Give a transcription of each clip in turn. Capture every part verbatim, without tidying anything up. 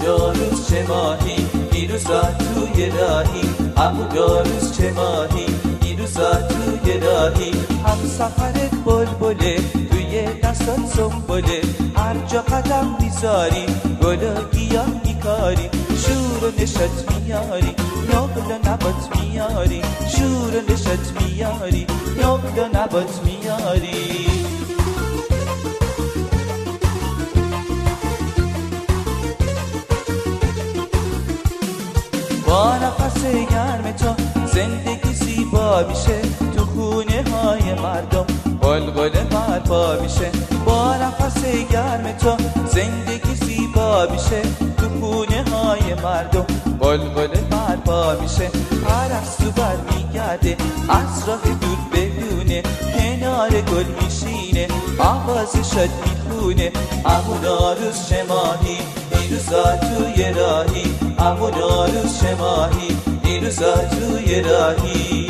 داروز چه ماهی دیروزا توی راهی، امو داروز چه ماهی دیروزا توی راهی. هم سفرت بلبله توی دستات سنبله، هر جا قدم میذاری گلا گیاه میکاری. شور و نشات میاری نقل و نبات میاری، شور و نشات میاری نقل و نبات میاری. با نفس گرم تو زندگی زیبا میشه، تو خونه های مردم غلغل برپا میشه. با نفس گرم تو زندگی زیبا میشه، تو خونه های مردم غلغل برپا میشه. پرستو بر میگرده از راه دور بدونه، کنار گل میشینه آواز شاد میخونه. امو نوروز چه ماهی دیروزا توی راهی، امو نوروز چه ماهی دیروزا توی راهی.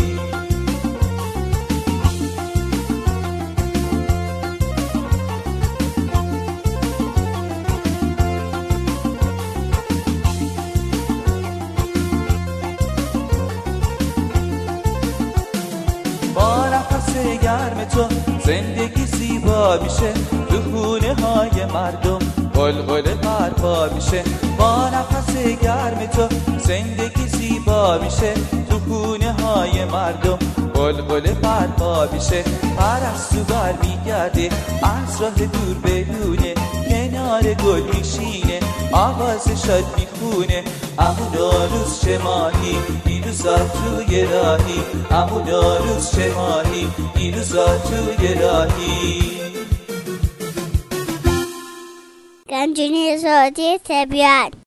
با نفس گرم تو زندگی زیبا میشه، تو خونه های مردم غلغل برپا میشه. با نفس گرم تو زندگی زیبا میشه، تو خونه های مردم غلغل برپا میشه. پرستو بر میگرده از راه دور بدونه، کنار گل میشینه آواز شاد میخونه. امو نوروز چه ماهی دیروزا توی راهی، امو نوروز چه ماهی دیروزا توی راهی. گنجینه زادی طبیعت.